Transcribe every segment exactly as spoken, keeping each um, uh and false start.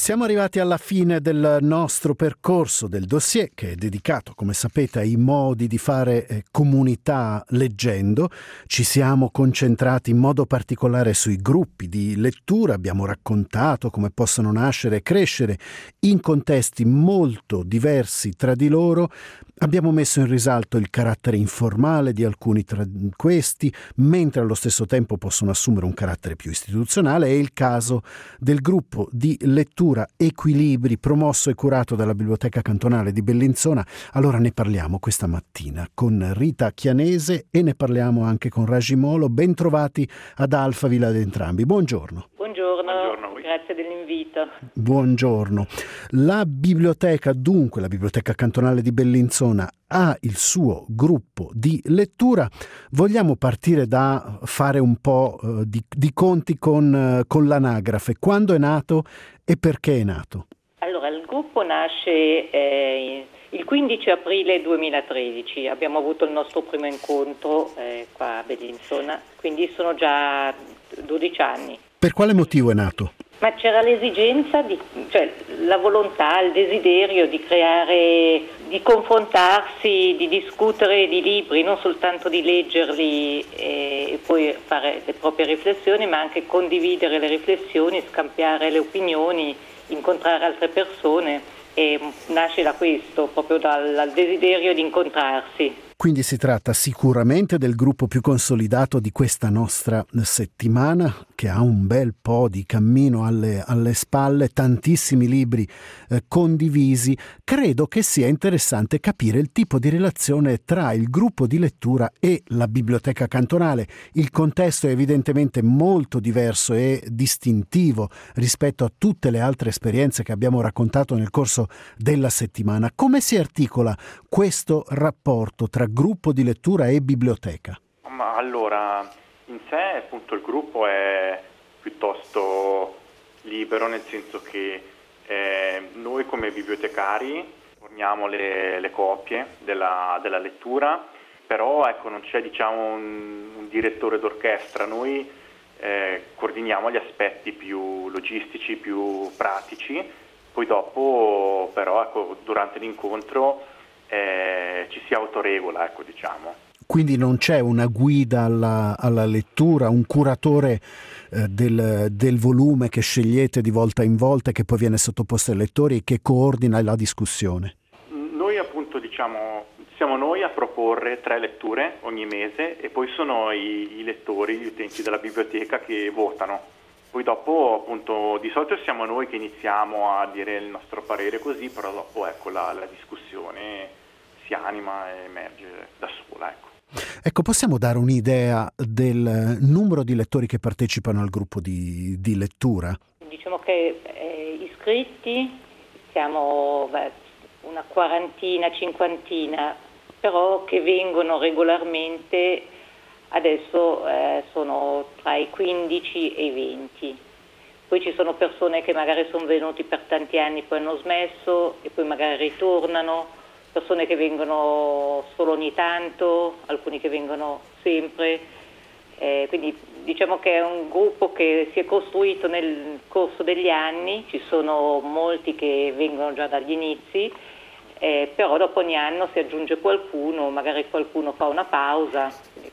Siamo arrivati alla fine del nostro percorso del dossier, che è dedicato, come sapete, ai modi di fare eh, comunità leggendo. Ci siamo concentrati in modo particolare sui gruppi di lettura, abbiamo raccontato come possono nascere e crescere in contesti molto diversi tra di loro. Abbiamo messo in risalto il carattere informale di alcuni tra questi, mentre allo stesso tempo possono assumere un carattere più istituzionale. È il caso del gruppo di lettura Equilibri, promosso e curato dalla Biblioteca Cantonale di Bellinzona. Allora ne parliamo questa mattina con Rita Chianese e ne parliamo anche con Rajimolo. Bentrovati ad Alphaville ad entrambi. Buongiorno. Buongiorno, Buongiorno a voi. Grazie dell'invito. Buongiorno. La biblioteca, dunque, la Biblioteca Cantonale di Bellinzona ha il suo gruppo di lettura. Vogliamo partire da fare un po' eh, di, di conti con, eh, con l'anagrafe. Quando è nato e perché è nato? Allora, il gruppo nasce eh, il quindici aprile duemilatredici. Abbiamo avuto il nostro primo incontro eh, qua a Bellinzona, quindi sono già dodici anni. Per quale motivo è nato? Ma c'era l'esigenza, di, cioè la volontà, il desiderio di creare, di confrontarsi, di discutere di libri, non soltanto di leggerli e, e poi fare le proprie riflessioni, ma anche condividere le riflessioni, scambiare le opinioni, incontrare altre persone, e nasce da questo, proprio dal, dal desiderio di incontrarsi. Quindi si tratta sicuramente del gruppo più consolidato di questa nostra settimana, che ha un bel po' di cammino alle, alle spalle, tantissimi libri eh, condivisi. Credo che sia interessante capire il tipo di relazione tra il gruppo di lettura e la biblioteca cantonale. Il contesto è evidentemente molto diverso e distintivo rispetto a tutte le altre esperienze che abbiamo raccontato nel corso della settimana. Come si articola questo rapporto tra gruppo di lettura e biblioteca? Ma allora, in sé appunto il gruppo è piuttosto libero, nel senso che eh, noi come bibliotecari forniamo le, le copie della, della lettura, però ecco non c'è diciamo un, un direttore d'orchestra, noi eh, coordiniamo gli aspetti più logistici, più pratici, poi dopo però ecco durante l'incontro Eh, ci si autoregola, ecco diciamo. Quindi non c'è una guida alla, alla lettura, un curatore eh, del, del volume che scegliete di volta in volta e che poi viene sottoposto ai lettori e che coordina la discussione? Noi appunto diciamo siamo noi a proporre tre letture ogni mese e poi sono i, i lettori, gli utenti della biblioteca che votano. Poi dopo appunto di solito siamo noi che iniziamo a dire il nostro parere così, però dopo ecco la, la discussione si anima e emerge da sola, ecco. Ecco, possiamo dare un'idea del numero di lettori che partecipano al gruppo di, di lettura? Diciamo che eh, iscritti siamo beh, una quarantina, cinquantina, però che vengono regolarmente adesso eh, sono tra i quindici e i venti. Poi ci sono persone che magari sono venuti per tanti anni, poi hanno smesso e poi magari ritornano, persone che vengono solo ogni tanto, alcuni che vengono sempre, eh, quindi diciamo che è un gruppo che si è costruito nel corso degli anni, ci sono molti che vengono già dagli inizi, eh, però dopo ogni anno si aggiunge qualcuno, magari qualcuno fa una pausa,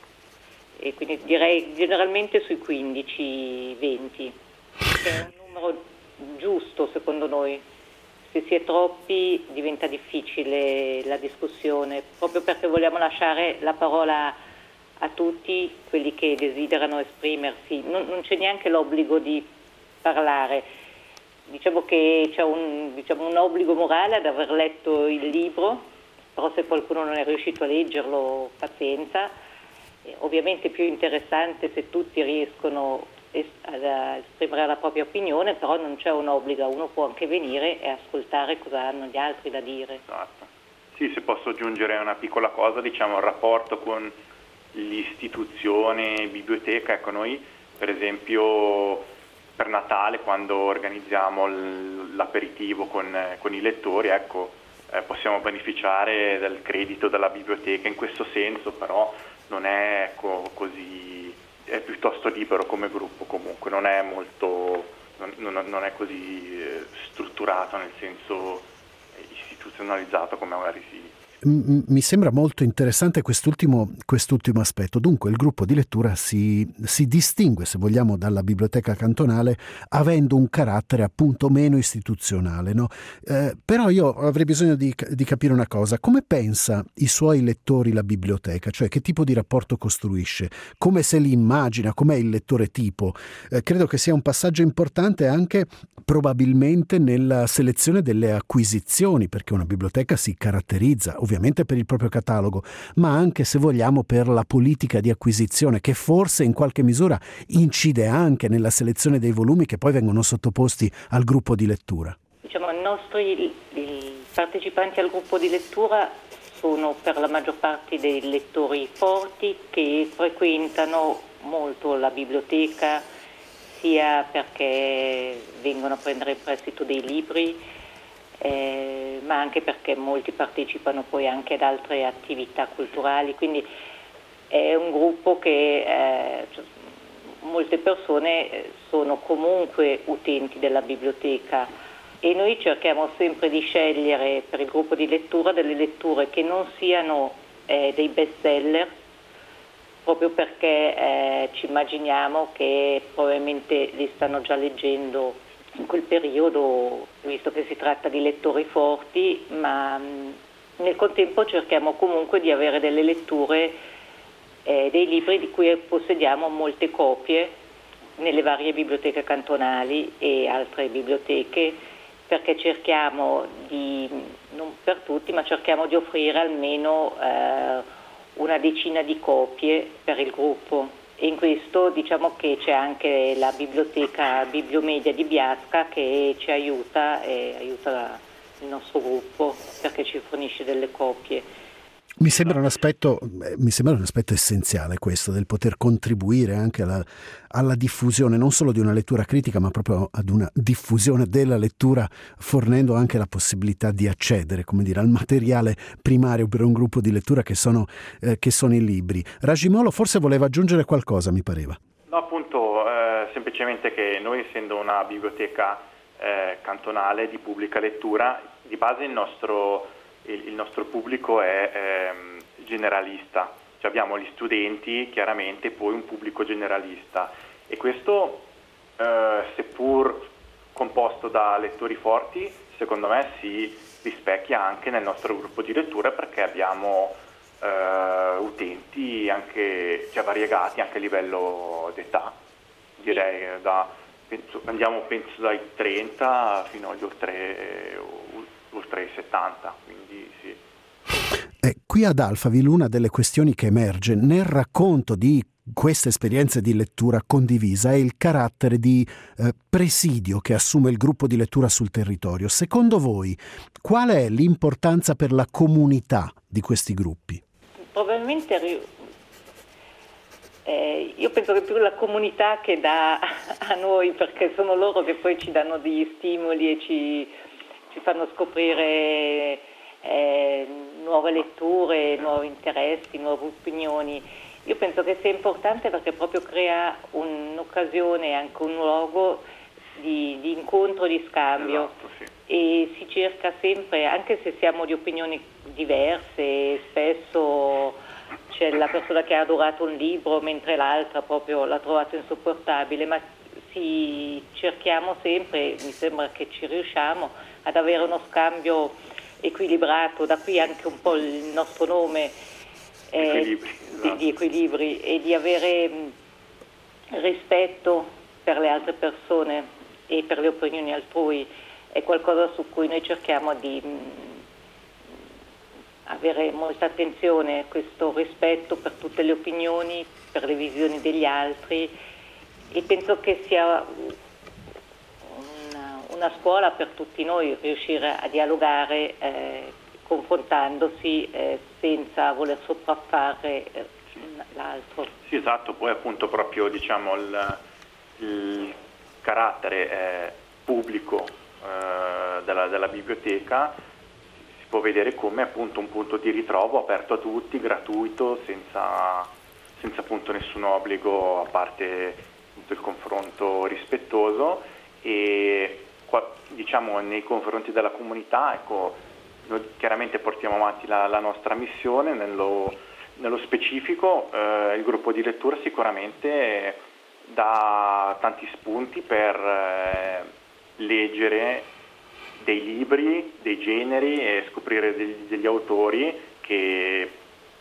e quindi direi generalmente sui quindici venti, che è un numero giusto secondo noi. Se si è troppi diventa difficile la discussione, proprio perché vogliamo lasciare la parola a tutti quelli che desiderano esprimersi. Non, non c'è neanche l'obbligo di parlare. Diciamo che c'è un, diciamo, un obbligo morale ad aver letto il libro, però se qualcuno non è riuscito a leggerlo, pazienza. Eh, ovviamente è più interessante se tutti riescono ad esprimere la propria opinione, però non c'è un obbligo, uno può anche venire e ascoltare cosa hanno gli altri da dire. Esatto. Sì, se posso aggiungere una piccola cosa, diciamo il rapporto con l'istituzione biblioteca, ecco noi per esempio per Natale quando organizziamo l'aperitivo con, con i lettori, ecco eh, possiamo beneficiare del credito della biblioteca in questo senso, però non è ecco, così, è piuttosto libero come gruppo comunque, non è molto non, non, non è così eh, strutturato nel senso eh, istituzionalizzato come magari si Mi sembra molto interessante quest'ultimo, quest'ultimo aspetto. Dunque il gruppo di lettura si, si distingue, se vogliamo, dalla biblioteca cantonale avendo un carattere appunto meno istituzionale, no? Eh, però io avrei bisogno di, di capire una cosa: come pensa i suoi lettori la biblioteca? Cioè che tipo di rapporto costruisce? Come se li immagina? Com'è il lettore tipo? Eh, credo che sia un passaggio importante anche probabilmente nella selezione delle acquisizioni, perché una biblioteca si caratterizza ovviamente per il proprio catalogo, ma anche, se vogliamo, per la politica di acquisizione, che forse in qualche misura incide anche nella selezione dei volumi che poi vengono sottoposti al gruppo di lettura. Diciamo, i nostri i partecipanti al gruppo di lettura sono per la maggior parte dei lettori forti che frequentano molto la biblioteca, sia perché vengono a prendere in prestito dei libri, eh, ma anche perché molti partecipano poi anche ad altre attività culturali, quindi è un gruppo che eh, cioè, molte persone sono comunque utenti della biblioteca e noi cerchiamo sempre di scegliere per il gruppo di lettura delle letture che non siano eh, dei bestseller, proprio perché eh, ci immaginiamo che probabilmente li stanno già leggendo in quel periodo, visto che si tratta di lettori forti, ma mh, nel contempo cerchiamo comunque di avere delle letture eh, dei libri di cui possediamo molte copie nelle varie biblioteche cantonali e altre biblioteche, perché cerchiamo di, non per tutti, ma cerchiamo di offrire almeno eh, una decina di copie per il gruppo, e in questo diciamo che c'è anche la biblioteca Bibliomedia di Biasca che ci aiuta e aiuta il nostro gruppo perché ci fornisce delle copie. Mi sembra un aspetto, mi sembra un aspetto essenziale questo, del poter contribuire anche alla, alla diffusione non solo di una lettura critica, ma proprio ad una diffusione della lettura, fornendo anche la possibilità di accedere, come dire, al materiale primario per un gruppo di lettura che sono, eh, che sono i libri. Rajimolo forse voleva aggiungere qualcosa, mi pareva. No, appunto, eh, semplicemente che noi, essendo una biblioteca eh, cantonale di pubblica lettura, di base il nostro il nostro pubblico è ehm, generalista, cioè abbiamo gli studenti, chiaramente, poi un pubblico generalista, e questo eh, seppur composto da lettori forti, secondo me si rispecchia anche nel nostro gruppo di lettura, perché abbiamo eh, utenti anche, cioè, variegati anche a livello d'età, direi da, penso, andiamo penso dai trenta fino agli oltre, oltre i settanta, quindi sì. Eh, qui ad Alphaville una delle questioni che emerge nel racconto di queste esperienze di lettura condivisa è il carattere di eh, presidio che assume il gruppo di lettura sul territorio. Secondo voi, qual è l'importanza per la comunità di questi gruppi? Probabilmente eh, io penso che più la comunità che dà a noi, perché sono loro che poi ci danno degli stimoli e ci, ci fanno scoprire eh, nuove letture, nuovi interessi, nuove opinioni. Io penso che sia importante perché proprio crea un'occasione, anche un luogo di, di incontro, di scambio. Esatto, sì. E si cerca sempre, anche se siamo di opinioni diverse, spesso c'è la persona che ha adorato un libro mentre l'altra proprio l'ha trovato insopportabile, ma si, cerchiamo sempre, mi sembra che ci riusciamo, ad avere uno scambio equilibrato, da qui anche un po' il nostro nome, eh, Equilibri, esatto. di, di equilibri, e di avere mh, rispetto per le altre persone e per le opinioni altrui. È qualcosa su cui noi cerchiamo di mh, avere molta attenzione, questo rispetto per tutte le opinioni, per le visioni degli altri, e penso che sia una, una scuola per tutti noi riuscire a dialogare eh, confrontandosi eh, senza voler sopraffare eh, l'altro. Sì, esatto, poi appunto proprio diciamo il, il carattere eh, pubblico eh, della, della biblioteca si può vedere come appunto un punto di ritrovo aperto a tutti, gratuito, senza, senza appunto nessun obbligo, a parte il confronto rispettoso, e qua, diciamo nei confronti della comunità, ecco, noi chiaramente portiamo avanti la, la nostra missione. Nello, nello specifico eh, il gruppo di lettura sicuramente dà tanti spunti per eh, leggere dei libri, dei generi e scoprire degli, degli autori che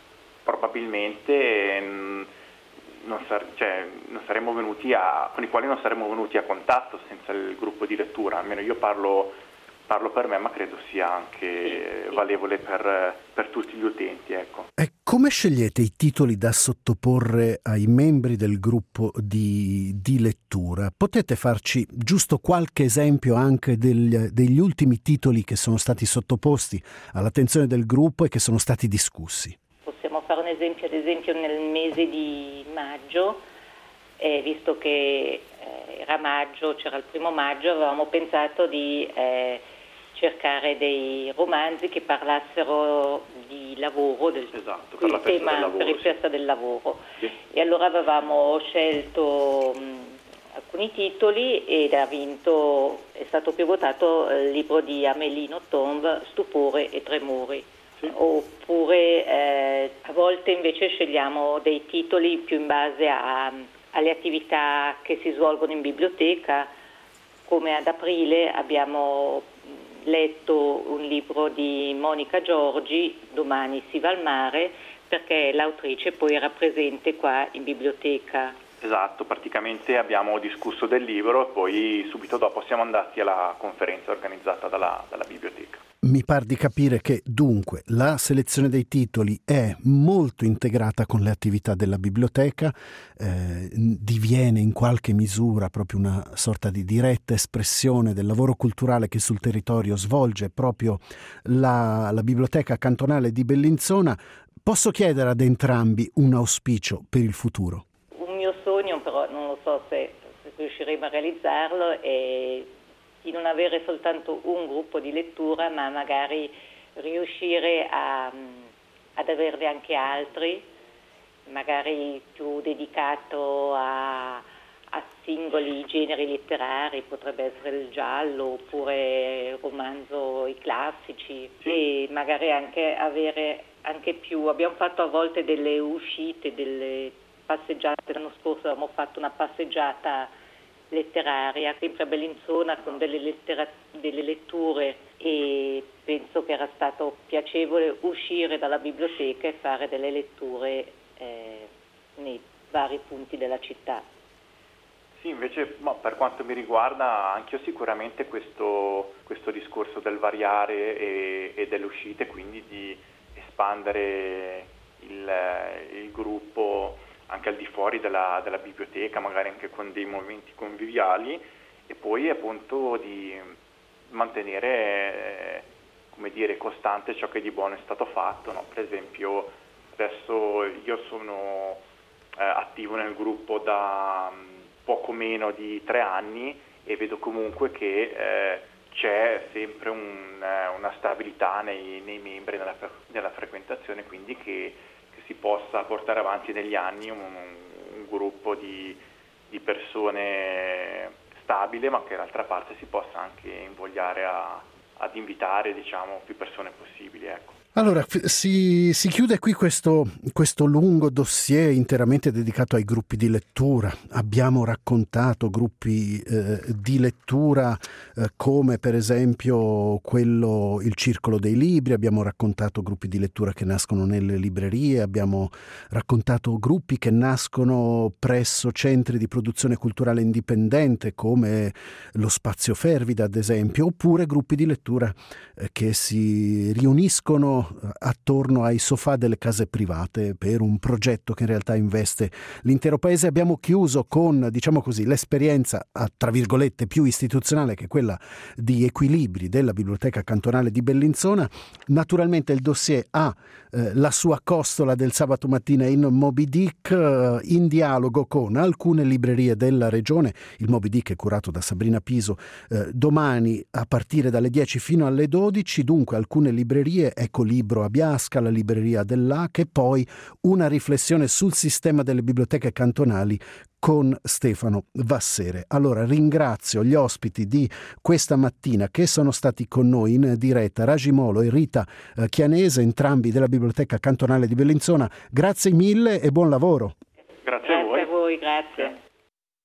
probabilmente mh, non, sar- cioè, non saremmo venuti a, con i quali non saremmo venuti a contatto senza il gruppo di lettura. Almeno io parlo, parlo per me, ma credo sia anche valevole per, per tutti gli utenti. Ecco. E come scegliete i titoli da sottoporre ai membri del gruppo di, di lettura? Potete farci giusto qualche esempio anche degli, degli ultimi titoli che sono stati sottoposti all'attenzione del gruppo e che sono stati discussi? Possiamo fare un esempio, ad esempio nel mese di maggio, eh, visto che eh, era maggio, c'era il primo maggio, avevamo pensato di eh, cercare dei romanzi che parlassero di lavoro, del, esatto, per la il festa tema del lavoro, per il sì. festa del lavoro. Sì. E allora avevamo scelto mh, alcuni titoli ed ha vinto, è stato più votato il libro di Amélie Nothomb, Stupore e Tremori. Sì. Oppure eh, a volte invece scegliamo dei titoli più in base a, alle attività che si svolgono in biblioteca, come ad aprile abbiamo letto un libro di Monica Giorgi, Domani si va al mare, perché l'autrice poi era presente qua in biblioteca. Esatto, praticamente abbiamo discusso del libro e poi subito dopo siamo andati alla conferenza organizzata dalla, dalla biblioteca. Mi par di capire che dunque la selezione dei titoli è molto integrata con le attività della biblioteca, eh, diviene in qualche misura proprio una sorta di diretta espressione del lavoro culturale che sul territorio svolge proprio la, la biblioteca cantonale di Bellinzona. Posso chiedere ad entrambi un auspicio per il futuro? Un mio sogno, però non lo so se, se riusciremo a realizzarlo, è di non avere soltanto un gruppo di lettura, ma magari riuscire a, ad averne anche altri, magari più dedicato a, a singoli generi letterari, potrebbe essere il giallo oppure il romanzo, i classici, e magari anche avere anche più. Abbiamo fatto a volte delle uscite, delle passeggiate. L'anno scorso avevamo fatto una passeggiata letteraria sempre a Bellinzona con delle, lettera- delle letture, e penso che era stato piacevole uscire dalla biblioteca e fare delle letture eh, nei vari punti della città. Sì, invece ma per quanto mi riguarda anch'io sicuramente questo, questo discorso del variare e, e delle uscite, quindi di espandere il, il gruppo anche al di fuori della, della biblioteca, magari anche con dei momenti conviviali, e poi appunto di mantenere eh, come dire, costante ciò che di buono è stato fatto, no? Per esempio adesso io sono eh, attivo nel gruppo da mh, poco meno di tre anni e vedo comunque che eh, c'è sempre un, eh, una stabilità nei, nei membri nella, nella frequentazione, quindi che si possa portare avanti negli anni un, un gruppo di, di persone stabile, ma che d'altra parte si possa anche invogliare a, ad invitare, diciamo, più persone possibili, ecco. Allora, si, si chiude qui questo, questo lungo dossier interamente dedicato ai gruppi di lettura. Abbiamo raccontato gruppi eh, di lettura eh, come per esempio quello, il Circolo dei Libri, abbiamo raccontato gruppi di lettura che nascono nelle librerie, abbiamo raccontato gruppi che nascono presso centri di produzione culturale indipendente come lo Spazio Fervida, ad esempio, oppure gruppi di lettura eh, che si riuniscono attorno ai sofà delle case private per un progetto che in realtà investe l'intero paese. Abbiamo chiuso con, diciamo così, l'esperienza tra virgolette più istituzionale, che è quella di Equilibri della Biblioteca Cantonale di Bellinzona. Naturalmente il dossier ha eh, la sua costola del sabato mattina in Moby Dick, eh, in dialogo con alcune librerie della regione. Il Moby Dick è curato da Sabrina Piso, eh, domani a partire dalle dieci fino alle dodici, dunque alcune librerie, ecco Libro a Biasca, la libreria dell'A C, e poi una riflessione sul sistema delle biblioteche cantonali con Stefano Vassere. Allora ringrazio gli ospiti di questa mattina che sono stati con noi in diretta, Ragi Molo e Rita eh, Chianese, entrambi della Biblioteca Cantonale di Bellinzona. Grazie mille e buon lavoro. Grazie a voi. Grazie a voi, grazie.